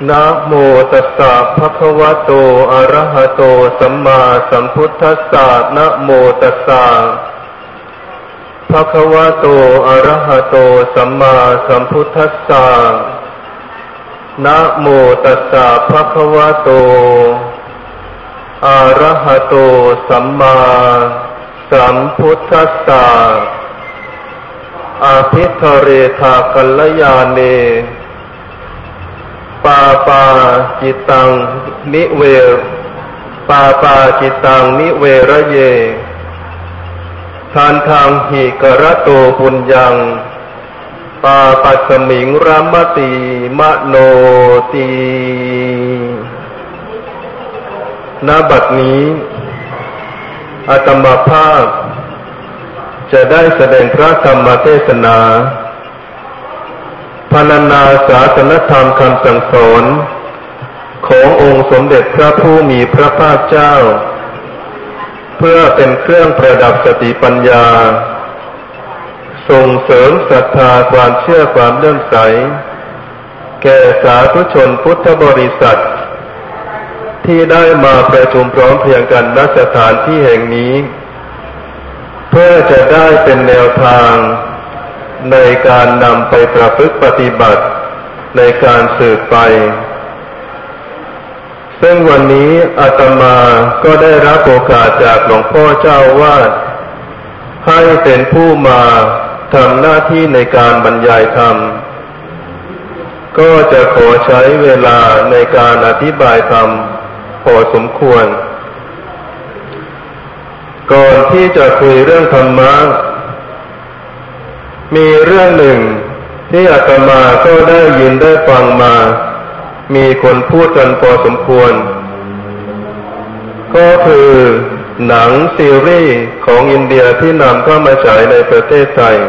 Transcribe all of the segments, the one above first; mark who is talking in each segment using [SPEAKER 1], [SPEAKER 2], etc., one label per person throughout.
[SPEAKER 1] นะโมตัสสะภะคะวะโตอะระหะโตสัมมาสัมพุทธัสสะนะโมตัสสะภะคะวะโตอะระหะโตสัมมาสัมพุทธัสสะนะโมตัสสะภะคะวะโตอะระหะโตสัมมาสัมพุทธัสสะอาภิธเรธากัลลยาเนปาปาจิตังนิเวปาปาจิตังนิเวระเยทานทางหิกระโตปุญญังปาปัสสมิงรัมมติมโนติณ บัดนี้อาตมาภาพจะได้แสดงพระธรรมเทศนาพรรณนาศาสนธรรมคำสั่งสอนขององค์สมเด็จพระผู้มีพระภาคเจ้าเพื่อเป็นเครื่องประดับสติปัญญาส่งเสริมศรัทธาความเชื่อความเลื่อมใสแก่สาธุชนพุทธบริษัทที่ได้มาประชุมพร้อมเพรียงกันณสถานที่แห่งนี้เพื่อจะได้เป็นแนวทางในการนำไปประพฤติปฏิบัติในการสืบไปซึ่งวันนี้อาตมาก็ได้รับโอกาสจากหลวงพ่อเจ้าวาดให้เป็นผู้มาทำหน้าที่ในการบรรยายธรรมก็จะขอใช้เวลาในการอธิบายธรรมพอสมควรก่อนที่จะคุยเรื่องธรรมะมีเรื่องหนึ่งที่อาตมาก็ได้ยินได้ฟังมามีคนพูดกันพอสมควรก็คือหนังซีรีส์ของอินเดียที่นำเข้ามาฉายในประเทศไทย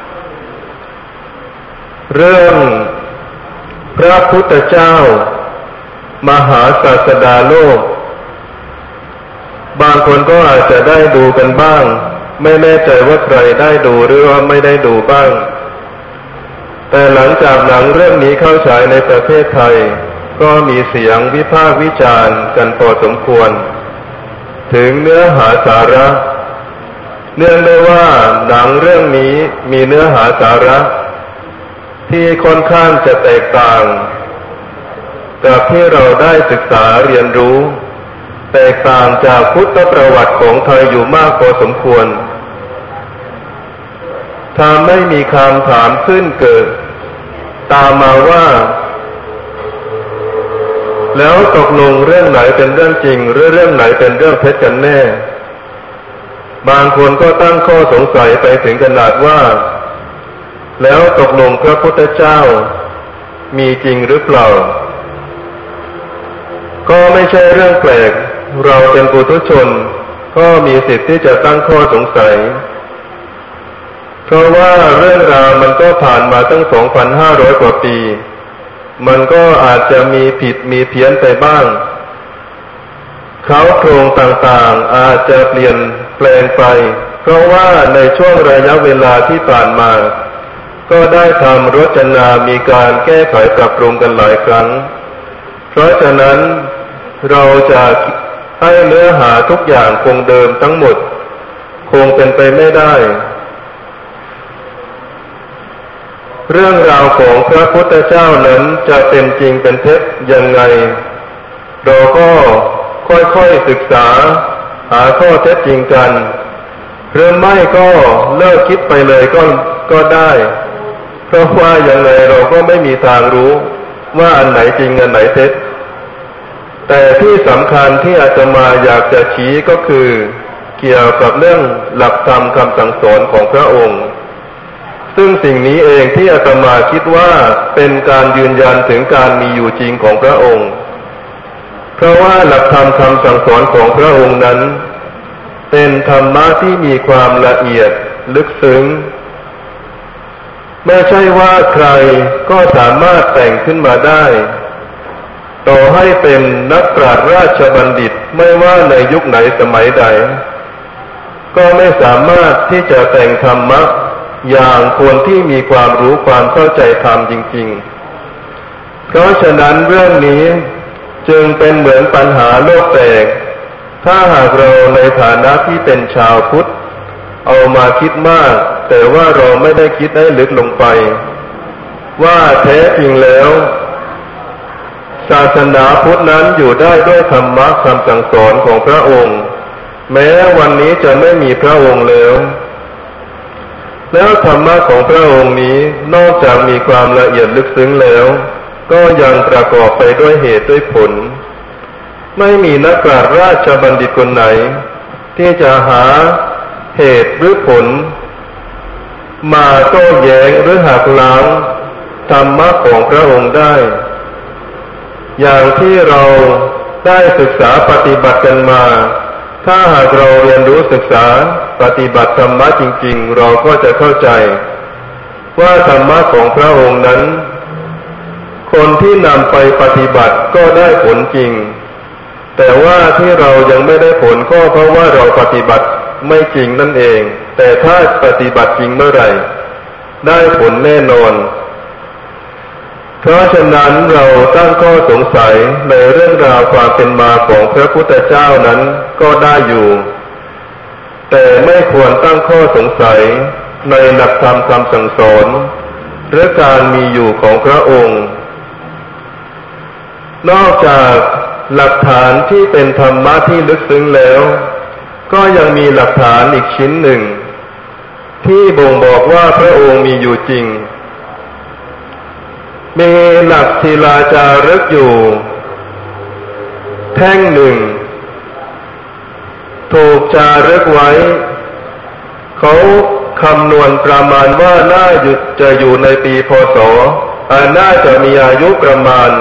[SPEAKER 1] เรื่องพระพุทธเจ้ามหาศาสดาโลกบางคนก็อาจจะได้ดูกันบ้างไม่แน่ใจว่าใครได้ดูหรือว่าไม่ได้ดูบ้างแต่หลังจากหนังเรื่องนี้เข้าฉายในประเทศไทยก็มีเสียงวิพากษ์วิจารณ์กันพอสมควรถึงเนื้อหาสาระเนื่องด้วยว่าหนังเรื่องนี้มีเนื้อหาสาระที่ค่อนข้างจะแตกต่างกับที่เราได้ศึกษาเรียนรู้แตกต่างจากพุทธประวัติของไทยอยู่มากพอสมควรถ้าไม่มีคำถามขึ้นเกิดตามมาว่าแล้วตกลงเรื่องไหนเป็นเรื่องจริงหรือเรื่องไหนเป็นเรื่องเท็จกันแน่บางคนก็ตั้งข้อสงสัยไปถึงขนาดว่าแล้วตกลงพระพุทธเจ้ามีจริงหรือเปล่าก็ไม่ใช่เรื่องแปลกเราเป็นปุถุชนก็มีสิทธิ์ที่จะตั้งข้อสงสัยเพราะว่าเรื่องราวมันก็ผ่านมาตั้ง 2,500 กว่าปีมันก็อาจจะมีผิดมีเพี้ยนไปบ้างเขาโครงต่างๆอาจจะเปลี่ยนแปลงไปเพราะว่าในช่วงระยะเวลาที่ผ่านมาก็ได้ทำรจนามีการแก้ไขปรับปรุงกันหลายครั้งเพราะฉะนั้นเราจะให้เนื้อหาทุกอย่างคงเดิมทั้งหมดคงเป็นไปไม่ได้เรื่องราวของพระพุทธเจ้านั้นจะเป็นจริงเป็นเท็จยังไงเราก็ค่อยๆศึกษาหาข้อเท็จจริงกันหรือไม่ก็เลิกคิดไปเลยก็ได้เพราะว่ายังไงเราก็ไม่มีทางรู้ว่าอันไหนจริงอันไหนเท็จแต่ที่สำคัญที่อาตมาอยากจะชี้ก็คือเกี่ยวกับเรื่องหลักธรรมคำสั่งสอนของพระองค์ซึ่งสิ่งนี้เองที่อาตมาคิดว่าเป็นการยืนยันถึงการมีอยู่จริงของพระองค์เพราะว่าหลักธรรมคำสั่งสอนของพระองค์นั้นเป็นธรรมะที่มีความละเอียดลึกซึ้งไม่ใช่ว่าใครก็สามารถแต่งขึ้นมาได้ต่อให้เป็นนักปราชญ์ราชบัณฑิตไม่ว่าในยุคไหนสมัยใดก็ไม่สามารถที่จะแต่งธรรมะอย่างคนที่มีความรู้ความเข้าใจธรรมจริงๆเพราะฉะนั้นเรื่องนี้จึงเป็นเหมือนปัญหาโลกแตกถ้าหากเราในฐานะที่เป็นชาวพุทธเอามาคิดมากแต่ว่าเราไม่ได้คิดให้ลึกลงไปว่าแท้จริงแล้วศาสนาพุทธนั้นอยู่ได้ด้วยธรรมะคำสั่งสอนของพระองค์แม้วันนี้จะไม่มีพระองค์แล้วธรรมะของพระองค์นี้นอกจากมีความละเอียดลึกซึ้งแล้วก็ยังประกอบไปด้วยเหตุด้วยผลไม่มีนักปราชญ์ราชบัณฑิตคนไหนที่จะหาเหตุหรือผลมาโต้แย้งหรือหักล้างธรรมะของพระองค์ได้อย่างที่เราได้ศึกษาปฏิบัติกันมาถ้าหากเราเรียนรู้ศึกษาปฏิบัติธรรมะจริงๆเราก็จะเข้าใจว่าธรรมะของพระองค์นั้นคนที่นำไปปฏิบัติก็ได้ผลจริงแต่ว่าที่เรายังไม่ได้ผลก็เพราะว่าเราปฏิบัติไม่จริงนั่นเองแต่ถ้าปฏิบัติจริงเมื่อไหร่ได้ผลแน่นอนเพราะฉะนั้นเราตั้งข้อสงสัยในเรื่องราวความเป็นมาของพระพุทธเจ้านั้นก็ได้อยู่แต่ไม่ควรตั้งข้อสงสัยในหลักธรรมคำสั่งสอนหรือการมีอยู่ของพระองค์นอกจากหลักฐานที่เป็นธรรมะที่ลึกซึ้งแล้วก็ยังมีหลักฐานอีกชิ้นหนึ่งที่บ่งบอกว่าพระองค์มีอยู่จริงมีหลักศิลาจารึกอยู่แท่งหนึ่งถูกจารึกไว้เขาคำนวณประมาณว่าน่าจะอยู่ในปีพ.ศ. น่าจะมีอายุประมาณ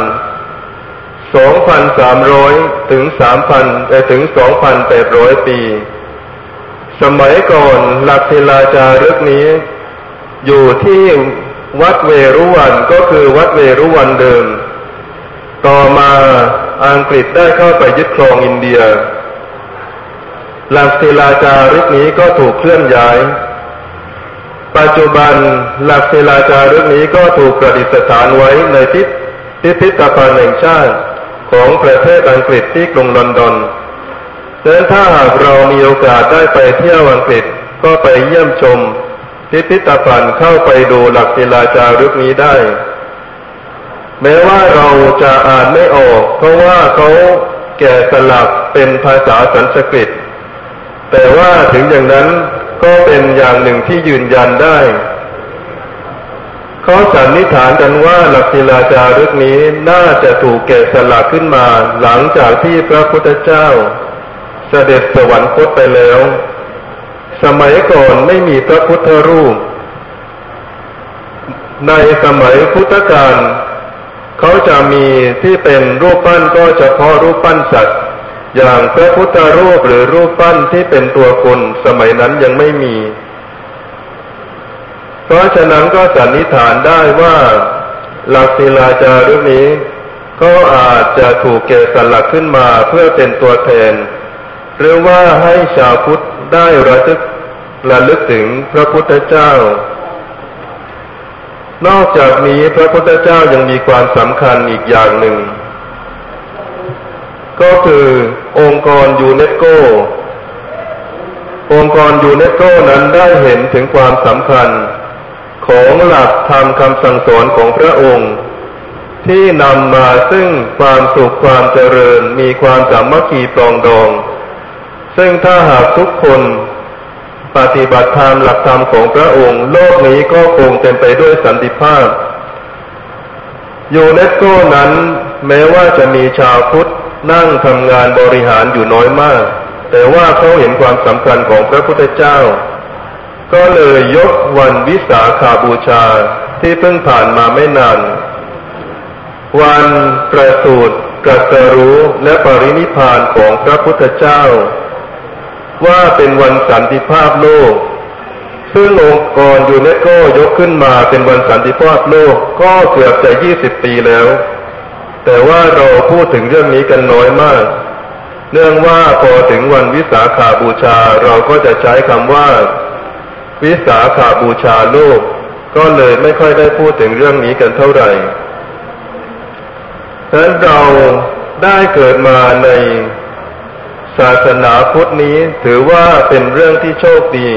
[SPEAKER 1] 2,300 ถึง 3,000 ถึง 2,800 ปีสมัยก่อนหลักศิลาจารึกนี้อยู่ที่วัดเวรุวันก็คือวัดเวรุวันเดิมต่อมาอังกฤษได้เข้าไปยึดครองอินเดียหลักศิลาจารึกนี้ก็ถูกเคลื่อนย้ายปัจจุบันหลักศิลาจารึกนี้ก็ถูกประดิษฐานไว้ในพิพิธภัณฑ์แห่งชาติของประเทศอังกฤษที่กรุงลอนดอนดังนั้นถ้าหากเรามีโอกาสได้ไปเที่ยวอังกฤษก็ไปเยี่ยมชมพิพิธภัณฑ์เข้าไปดูหลักศิลาจารึกนี้ได้แม้ว่าเราจะอ่านไม่ออกเพราะว่าเขาแกะสลักเป็นภาษาสันสกฤตแต่ว่าถึงอย่างนั้นก็เป็นอย่างหนึ่งที่ยืนยันได้เขาสันนิษฐานกันว่าหลักศิลาจารึกนี้น่าจะถูกแกะสลักขึ้นมาหลังจากที่พระพุทธเจ้าเสด็จสวรรคตไปแล้วสมัยก่อนไม่มีพระพุทธรูปในสมัยพุทธกาลเขาจะมีที่เป็นรูปปั้นก็เฉพาะรูปปั้นสัตว์อย่างพระพุทธรูปหรือรูปปั้นที่เป็นตัวคนสมัยนั้นยังไม่มีเพราะฉะนั้นก็สันนิษฐานได้ว่าหลักศิลาจารึกนี้ก็อาจจะถูกแกะสลักขึ้นมาเพื่อเป็นตัวแทนหรือว่าให้ชาวพุทธได้ระลึกถึงพระพุทธเจ้านอกจากนี้พระพุทธเจ้ายังมีความสำคัญอีกอย่างหนึ่งก็คือองค์กรยูเนสโกนั้นได้เห็นถึงความสำคัญของหลักธรรมคำสั่งสอนของพระองค์ที่นำมาซึ่งความสุขความเจริญมีความสามัคคีปรองดองซึ่งถ้าหากทุกคนปฏิบัติตามหลักธรรมของพระองค์โลกนี้ก็คงเต็มไปด้วยสันติภาพยูเนสโกนั้นแม้ว่าจะมีชาวพุทธนั่งทำงานบริหารอยู่น้อยมากแต่ว่าเขาเห็นความสำคัญของพระพุทธเจ้าก็เลยยกวันวิสาขบูชาที่เพิ่งผ่านมาไม่นานวันประสูติตรัสรู้และปรินิพพานของพระพุทธเจ้าว่าเป็นวันสันติภาพโลกซึ่งองค์กรยูเนสโกยกขึ้นมาเป็นวันสันติภาพโลกก็เกือบจะ20 ปีแล้วแต่ว่าเราพูดถึงเรื่องนี้กันน้อยมากเนื่องว่าพอถึงวันวิสาขบูชาเราก็จะใช้คำว่าวิสาขบูชาโลกก็เลยไม่ค่อยได้พูดถึงเรื่องนี้กันเท่าไหร่ฉะนั้นเราได้เกิดมาในศาสนาพุทธนี้ถือว่าเป็นเรื่องที่โชคดี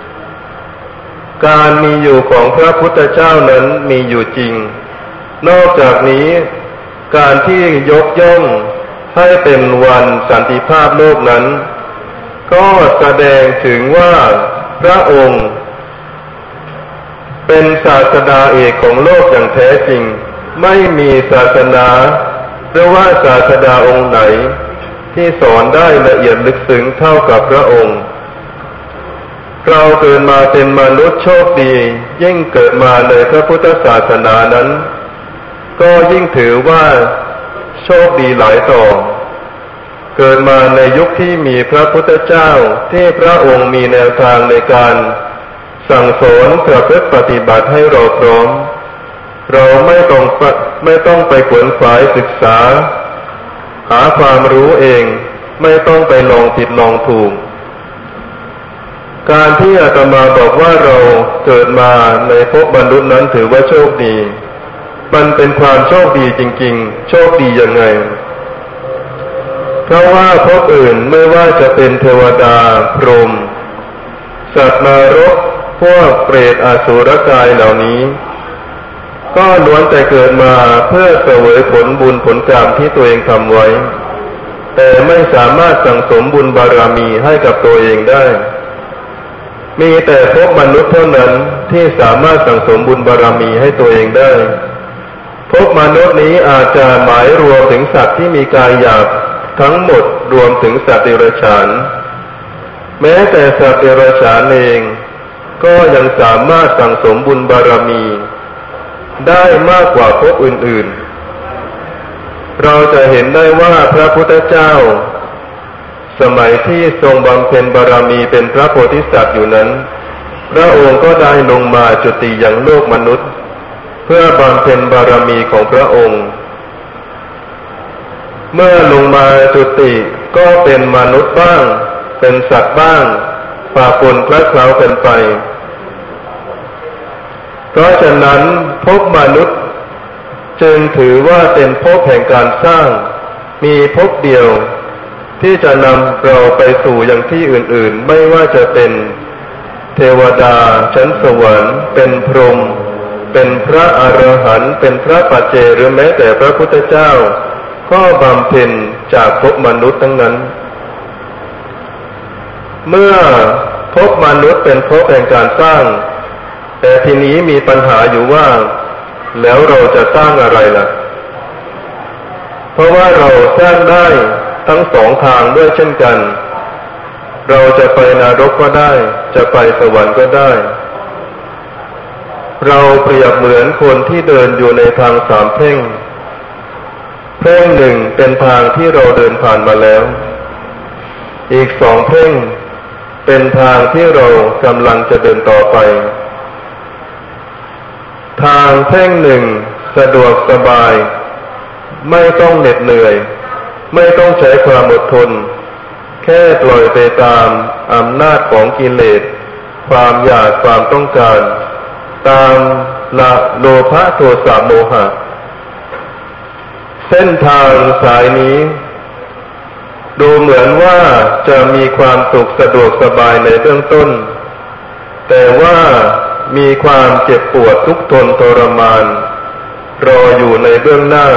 [SPEAKER 1] การมีอยู่ของพระพุทธเจ้านั้นมีอยู่จริงนอกจากนี้การที่ยกย่องให้เป็นวันสันติภาพโลกนั้นก็แสดงถึงว่าพระองค์เป็นศาสดาเอกของโลกอย่างแท้จริงไม่มีศาสนาหรือว่าศาสดาองค์ไหนที่สอนได้ละเอียดลึกซึ้งเท่ากับพระองค์เราเกิดมาเป็นมนุษย์โชคดียิ่งเกิดมาในพระพุทธศาสนานั้นก็ยิ่งถือว่าโชคดีหลายต่อเกิดมาในยุคที่มีพระพุทธเจ้าที่พระองค์มีแนวทางในการสั่งสอนประพฤติปฏิบัติให้เราพร้อมเราไม่ต้องไปขวนขวายศึกษาหาความรู้เองไม่ต้องไปลองผิดลองถูกการที่อาตมาบอกว่าเราเกิดมาในภพมนุษย์นั้นถือว่าโชคดีมันเป็นความโชคดีจริงๆโชคดียังไงเพราะว่าภพอื่นไม่ว่าจะเป็นเทวดาพรหมสัตว์นรกพวกเปรตอสุรกายเหล่านี้ก็ล้วนแต่เกิดมาเพื่อเสวยผลบุญผลกรรมที่ตัวเองทำไว้แต่ไม่สามารถสั่งสมบุญบารมีให้กับตัวเองได้มีแต่ภพมนุษย์เท่านั้นที่สามารถสั่งสมบุญบารมีให้ตัวเองได้ภพมนุษย์นี้อาจจะหมายรวมถึงสัตว์ที่มีกายหยาบทั้งหมดรวมถึงสัตว์เดรัจฉานแม้แต่สัตว์เดรัจฉานเองก็ยังสามารถสั่งสมบุญบารมีได้มากกว่าภพอื่นๆเราจะเห็นได้ว่าพระพุทธเจ้าสมัยที่ทรงบำเพ็ญบารมีเป็นพระโพธิสัตว์อยู่นั้นพระองค์ก็ได้ลงมาจุติยังโลกมนุษย์เพื่อบำเพ็ญบารมีของพระองค์เมื่อลงมาจุติก็เป็นมนุษย์บ้างเป็นสัตว์บ้างปะปนคละเคล้ากันไปเพราะฉะนั้นภพมนุษย์จึงถือว่าเป็นภพแห่งการสร้างมีภพเดียวที่จะนำเราไปสู่อย่างที่อื่นๆไม่ว่าจะเป็นเทวดาชั้นสวรรค์เป็นพรหมเป็นพระอรหันต์เป็นพระปัจเจกหรือแม้แต่พระพุทธเจ้าก็บำเพ็ญจากภพมนุษย์ทั้งนั้นเมื่อภพมนุษย์เป็นภพแห่งการสร้างแต่ทีนี้มีปัญหาอยู่ว่าแล้วเราจะสร้างอะไรล่ะเพราะว่าเราสร้างได้ทั้งสองทางด้วยเช่นกันเราจะไปนรกก็ได้จะไปสวรรค์ก็ได้เราเปรียบเหมือนคนที่เดินอยู่ในทางสามเพ่งเพ่งหนึ่งเป็นทางที่เราเดินผ่านมาแล้วอีกสองเพ่งเป็นทางที่เรากำลังจะเดินต่อไปทางเพ่งหนึ่งสะดวกสบายไม่ต้องเหน็ดเหนื่อยไม่ต้องใช้ความอดทนแค่ปล่อยไปตามอำนาจของกิเลสความอยากความต้องการตามละโลภะโทสะโมหะเส้นทางสายนี้ดูเหมือนว่าจะมีความสุขสะดวกสบายในเบื้องต้นแต่ว่ามีความเจ็บปวดทุกข์ทนทรมานรออยู่ในเบื้องหน้า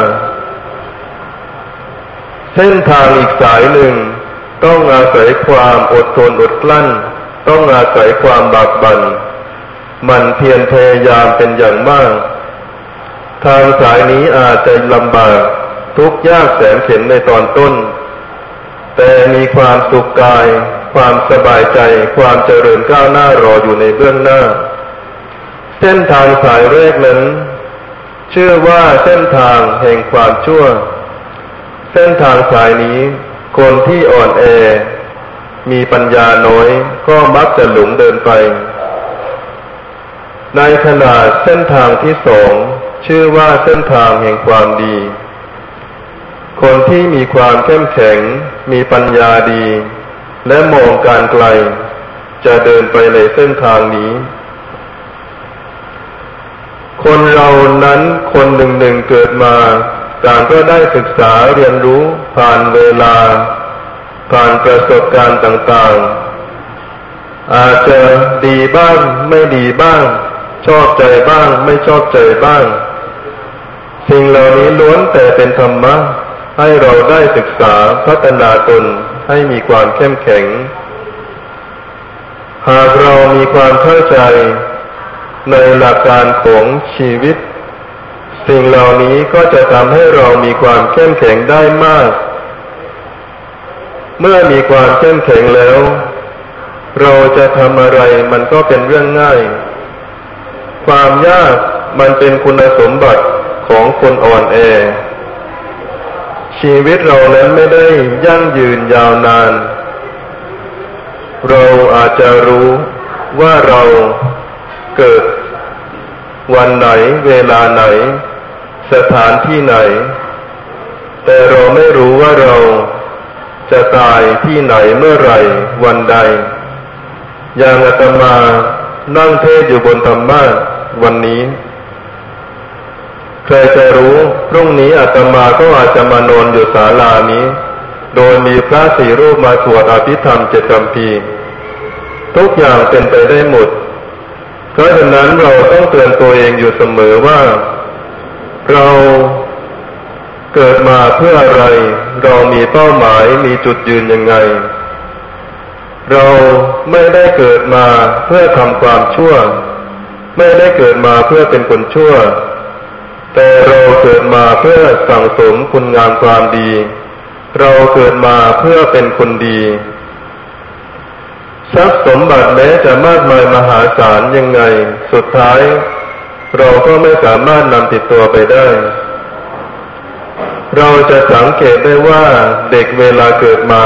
[SPEAKER 1] เส้นทางอีกสายหนึ่งต้องอาศัยความอดทนอดกลั้นต้องอาศัยความบากบั่นหมั่นเพียรพยายามเป็นอย่างมากทางสายนี้อาจจะลำบากทุกข์ยากแสนเข็ญในตอนต้นแต่มีความสุขกายความสบายใจความเจริญก้าวหน้ารออยู่ในเบื้องหน้าเส้นทางสายแรกนั้นชื่อว่าเส้นทางแห่งความชั่วเส้นทางสายนี้คนที่อ่อนแอมีปัญญาน้อยก็มักจะหลงเดินไปในขณะเส้นทางที่สองชื่อว่าเส้นทางแห่งความดีคนที่มีความเข้มแข็งมีปัญญาดีและมองการไกลจะเดินไปในเส้นทางนี้คนเรานั้นคนหนึ่งเกิดมาต่างก็ได้ศึกษาเรียนรู้ผ่านเวลาผ่านประสบการณ์ต่างๆอาจจะดีบ้างไม่ดีบ้างชอบใจบ้างไม่ชอบใจบ้างสิ่งเหล่านี้ล้วนแต่เป็นธรรมะให้เราได้ศึกษาพัฒนาตนให้มีความเข้มแข็งหากเรามีความเข้าใจในหลักการของชีวิตสิ่งเหล่านี้ก็จะทำให้เรามีความเข้มแข็งได้มากเมื่อมีความเข้มแข็งแล้วเราจะทำอะไรมันก็เป็นเรื่องง่ายความยากมันเป็นคุณสมบัติของคนอ่อนแอชีวิตเรานั้นไม่ได้ยั่งยืนยาวนานเราอาจจะรู้ว่าเราเกิดวันไหนเวลาไหนสถานที่ไหนแต่เราไม่รู้ว่าเราจะตายที่ไหนเมื่อไหร่วันใดอย่างอาตมานั่งเทศน์อยู่บนธรรมะวันนี้ใครจะรู้พรุ่งนี้อาตมาก็อาจจะมานอนอยู่ศาลานี้โดยมีพระสี่รูปมาสวดอภิธรรม7 คัมภีร์ทุกอย่างเป็นไปได้หมดเพราะฉะนั้นเราต้องเตือนตัวเองอยู่เสมอว่าเราเกิดมาเพื่ออะไรเรามีเป้าหมายมีจุดยืนยังไงเราไม่ได้เกิดมาเพื่อทำความชั่วไม่ได้เกิดมาเพื่อเป็นคนชั่วแต่เราเกิดมาเพื่อสั่งสมคุณงามความดีเราเกิดมาเพื่อเป็นคนดีทรัพย์สมบัติแม้จะมากมายมหาศาลยังไงสุดท้ายเราก็ไม่สามารถนำติดตัวไปได้เราจะสังเกตได้ว่าเด็กเวลาเกิดมา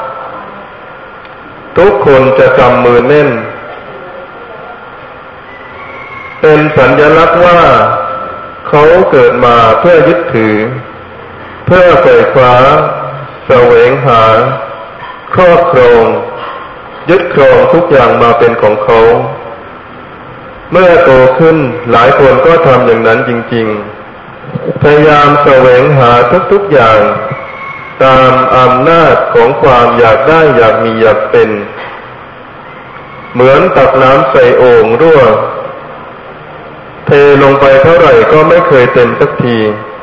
[SPEAKER 1] ทุกคนจะกำมือแน่นเป็นสัญลักษณ์ว่าเขาเกิดมาเพื่อยึดถือเพื่อไขว่คว้าแสวงหาครอบครองยึดครองทุกอย่างมาเป็นของเขาเมื่อโตขึ้นหลายคนก็ทำอย่างนั้นจริงๆพยายามแสวงหาทุกๆอย่างตามอำนาจของความอยากได้อยากมีอยากเป็นเหมือนตักน้ำใส่โอ่งรั่วเทลงไปเท่าไหร่ก็ไม่เคยเต็มสักที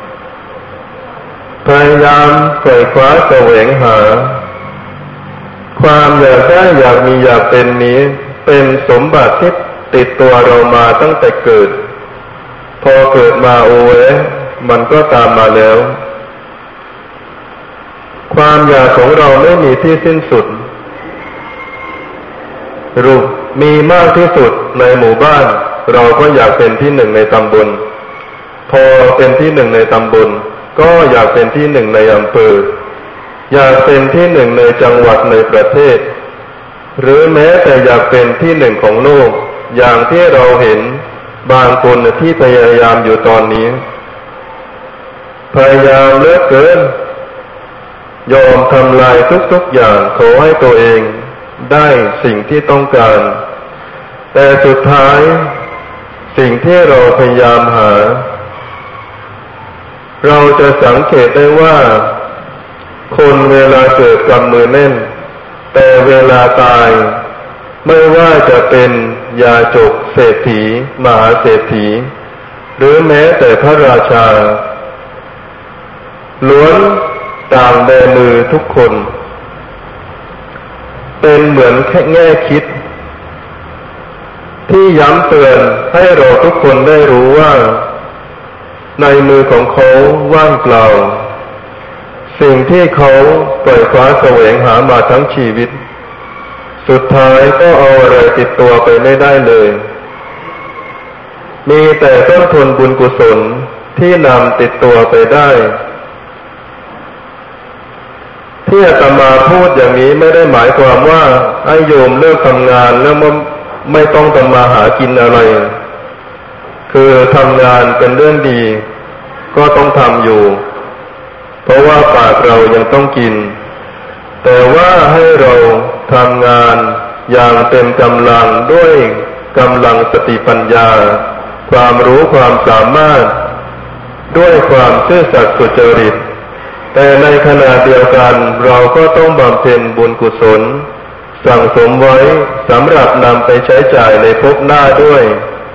[SPEAKER 1] พยายามไขว่คว้าแสวงหาความอยากได้อยากมีอยากเป็นนี้เป็นสมบัติที่ติดตัวเรามาตั้งแต่เกิดพอเกิดมาโอ้ยมันก็ตามมาแล้วความอยากของเราไม่มีที่สิ้นสุดรูปมีมากที่สุดในหมู่บ้านเราก็อยากเป็นที่หนึ่งในตำบลพอเป็นที่หนึ่งในตำบลก็อยากเป็นที่หนึ่งในอำเภออยากเป็นที่หนึ่งในจังหวัดในประเทศหรือแม้แต่อยากเป็นที่หนึ่งของโลกอย่างที่เราเห็นบางคนที่พยายามอยู่ตอนนี้พยายามเหลือเกินยอมทำลายทุกๆอย่างขอให้ตัวเองได้สิ่งที่ต้องการแต่สุดท้ายสิ่งที่เราพยายามหาเราจะสังเกตได้ว่าคนเวลาเกิดกำมือแน่นแต่เวลาตายไม่ว่าจะเป็นยาจกเศรษฐีมหาเศรษฐีหรือแม้แต่พระราชาล้วนต่างแบมือทุกคนเป็นเหมือนแค่แง่คิดที่ย้ำเตือนให้เราทุกคนได้รู้ว่าในมือของเขาว่างเปล่าสิ่งที่เขาปล่อยคว้าแสวงหามาทั้งชีวิตสุดท้ายก็เอาอะไรติดตัวไปไม่ได้เลยมีแต่ต้นทุนบุญกุศลที่นำติดตัวไปได้ที่อาตมาพูดอย่างนี้ไม่ได้หมายความว่าให้โยมเลิกทำงานแล้วไม่ต้องทำมาหากินอะไรคือทำงานเป็นเรื่องดีก็ต้องทำอยู่เพราะว่าปากเรายังต้องกินแต่ว่าให้เราทำงานอย่างเต็มกำลังด้วยกำลังสติปัญญาความรู้ความสามารถด้วยความซื่อสัตย์สุจริตแต่ในขณะเดียวกันเราก็ต้องบำเพ็ญบุญกุศลสั่งสมไว้สำหรับนำไปใช้จ่ายในภพหน้าด้วย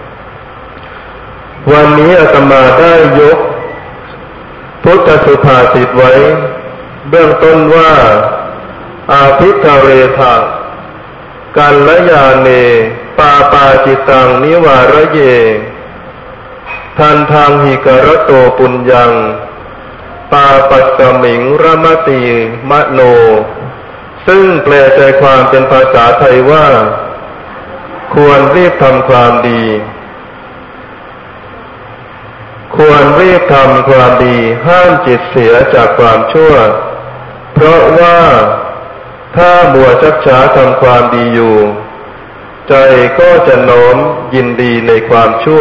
[SPEAKER 1] วันนี้อาตมาได้ยกพุทธสุภาษิตไว้เบื้องต้นว่าอาภิทเรทะกัลยาเนปาปาจิตังนิวารเยทันทังหิกรโตปุญญังปาปัสสมิงรมติมโนซึ่งแปลใจความเป็นภาษาไทยว่าควรรีบทำความดีควรรีบทำความดีห้ามจิตเสียจากความชั่วเพราะว่าถ้ามัวชักช้าทำความดีอยู่ใจก็จะโน้มยินดีในความชั่ว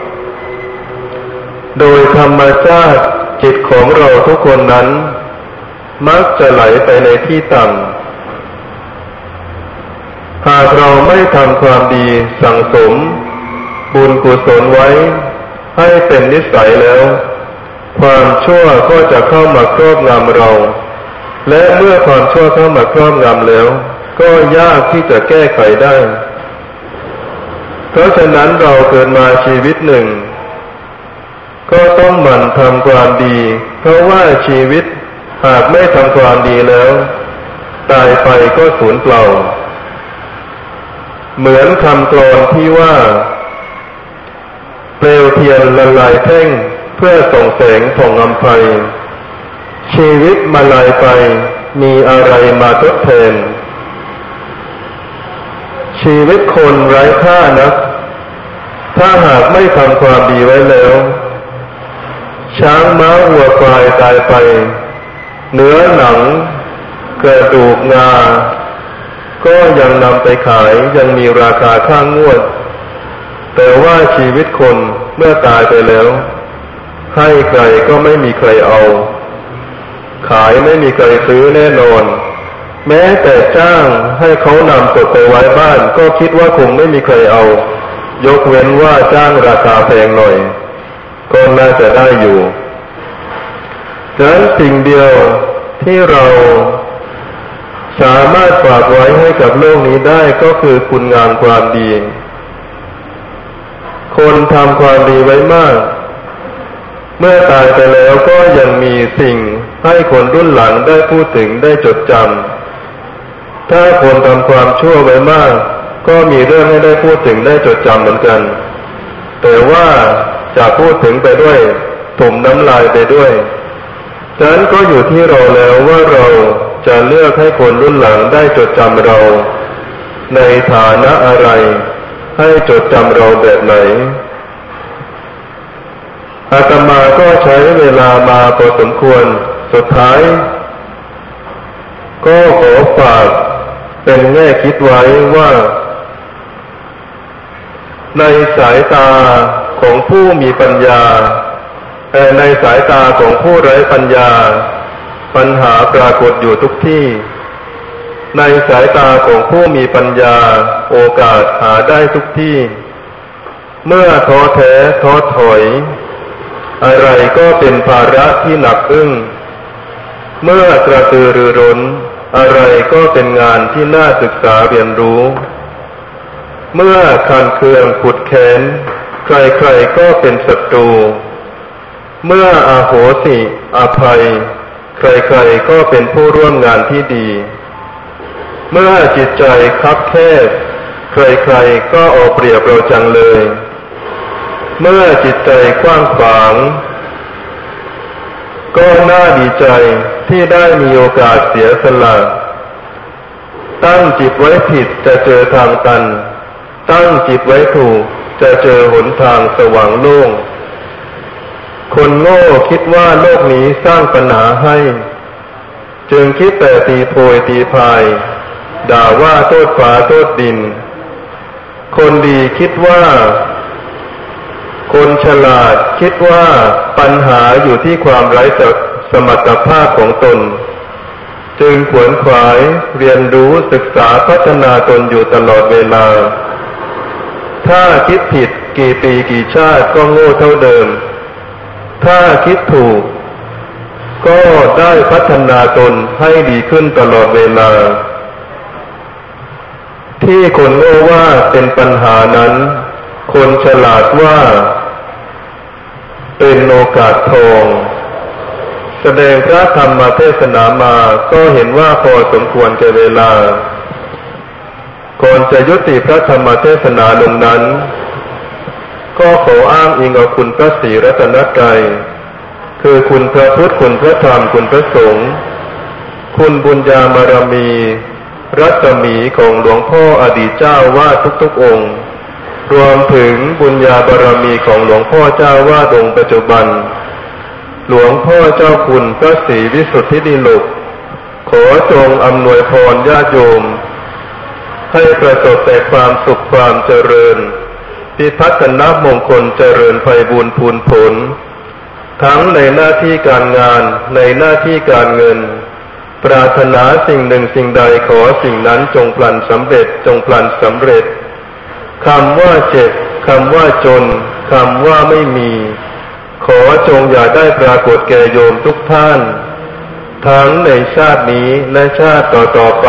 [SPEAKER 1] โดยธรรมชาติจิตของเราทุกคนนั้นมักจะไหลไปในที่ต่ำหากเราไม่ทำความดีสั่งสมบุญกุศลไว้ให้เป็นนิสัยแล้วความชั่วก็จะเข้ามาครอบงำเราและเมื่อความชั่วเข้ามาครอบงำแล้วก็ยากที่จะแก้ไขได้เพราะฉะนั้นเราเกิดมาชีวิตหนึ่งก็ต้องหมั่นทำความดีเพราะว่าชีวิตหากไม่ทำความดีแล้วตายไปก็สูญเปล่าเหมือนคำกลอนที่ว่าเปลวเทียนละลายแท่งเพื่อส่องแสงผ่องอำไพชีวิตมาลายไปมีอะไรมาทดแทนชีวิตคนไร้ค่านักถ้าหากไม่ทำความดีไว้แล้วช้างม้าวัวควายตายไปเนื้อหนังกระดูกงาก็ยังนำไปขายยังมีราคาค่างวดแต่ว่าชีวิตคนเมื่อตายไปแล้วให้ใครก็ไม่มีใครเอาขายไม่มีใครซื้อแน่นอนแม้แต่จ้างให้เขานำศพไปไว้บ้านก็คิดว่าคงไม่มีใครเอายกเว้นว่าจ้างราคาแพงหน่อยก็น่าจะได้อยู่ดังนั้นสิ่งเดียวที่เราสามารถฝากไว้ให้กับโลกนี้ได้ก็คือคุณงามความดีคนทำความดีไว้มากเมื่อตายไปแล้วก็ยังมีสิ่งให้คนรุ่นหลังได้พูดถึงได้จดจำถ้าคนทำความชั่วไว้มากก็มีเรื่องให้ได้พูดถึงได้จดจำเหมือนกันแต่ว่าจะพูดถึงไปด้วยถมน้ำลายไปด้วยฉะนั้นก็อยู่ที่เราแล้วว่าเราจะเลือกให้คนรุ่นหลังได้จดจำเราในฐานะอะไรให้จดจำเราแบบไหนอาตมาก็ใช้เวลามาพอสมควรสุดท้ายก็ขอฝากเป็นแง่คิดไว้ว่าในสายตาของผู้มีปัญญาแต่ในสายตาของผู้ไร้ปัญญาปัญหาปรากฏอยู่ทุกที่ในสายตาของผู้มีปัญญาโอกาสหาได้ทุกที่เมื่อท้อแท้ท้อถอยอะไรก็เป็นภาระที่หนักอึ้งเมื่อกระตือรือร้นอะไรก็เป็นงานที่น่าศึกษาเรียนรู้เมื่อขันเคืองขุดแค้นใครๆก็เป็นศัตรูเมื่ออาโหสิอภัยใครๆก็เป็นผู้ร่วมงานที่ดีเมื่อจิตใจคับแคบใครๆก็เอาเปรียบเราจังเลยเมื่อจิตใจกว้างขวางก็น่าดีใจที่ได้มีโอกาสเสียสละตั้งจิตไว้ผิดจะเจอทางตันตั้งจิตไว้ถูกจะเจอหนทางสว่างโล่งคนโง่คิดว่าโลกนี้สร้างปัญหาให้จึงคิดแต่ตีโพยตีพายด่าว่าโทษฟ้าโทษดินคนดีคิดว่าคนฉลาดคิดว่าปัญหาอยู่ที่ความไร้สมรรถภาพของตนจึงขวนขวายเรียนรู้ศึกษาพัฒนาตนอยู่ตลอดเวลาถ้าคิดผิดกี่ปีกี่ชาติก็โง่เท่าเดิมถ้าคิดถูกก็ได้พัฒนาตนให้ดีขึ้นตลอดเวลาที่คนโง่ว่าเป็นปัญหานั้นคนฉลาดว่าเป็นโอกาสทองแสดงพระธรรมเทศนามาก็เห็นว่าพอสมควรแก่เวลาก่อนจะยุติพระธรรมเทศนาลงนั้นก็ขออ้างอิงเอาคุณพระศรีรัตนตรัยคือคุณพระพุทธคุณพระธรรมคุณพระสงฆ์คุณบุญญาบารมีรัศมีของหลวงพ่ออดีตเจ้าวาดทุกๆองค์รวมถึงบุญญาบารมีของหลวงพ่อเจ้าวาดองค์ปัจจุบันหลวงพ่อเจ้าคุณพระศรีวิสุทธิดิลกขอจงอำนวยพรญาติโยมให้ประสบแต่ความสุขความเจริญพิพัฒนมงคลเจริญไพบูลย์พูนผลทั้งในหน้าที่การงานในหน้าที่การเงินปรารถนาสิ่งหนึ่งสิ่งใดขอสิ่งนั้นจงพลันสำเร็จจงพลันสำเร็จคำว่าเจ็บคำว่าจนคำว่าไม่มีขอจงอย่าได้ปรากฏแก่โยมทุกท่านทั้งในชาตินี้และชาติต่อๆไป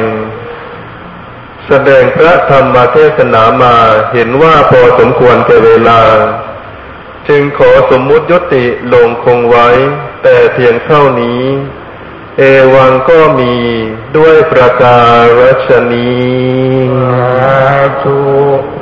[SPEAKER 1] แสดงพระธรรมเทศนามาเห็นว่าพอสมควรแก่เวลาจึงขอสมมุติยุติลงคงไว้แต่เพียงเท่านี้เอวังก็มีด้วยประการฉะนี้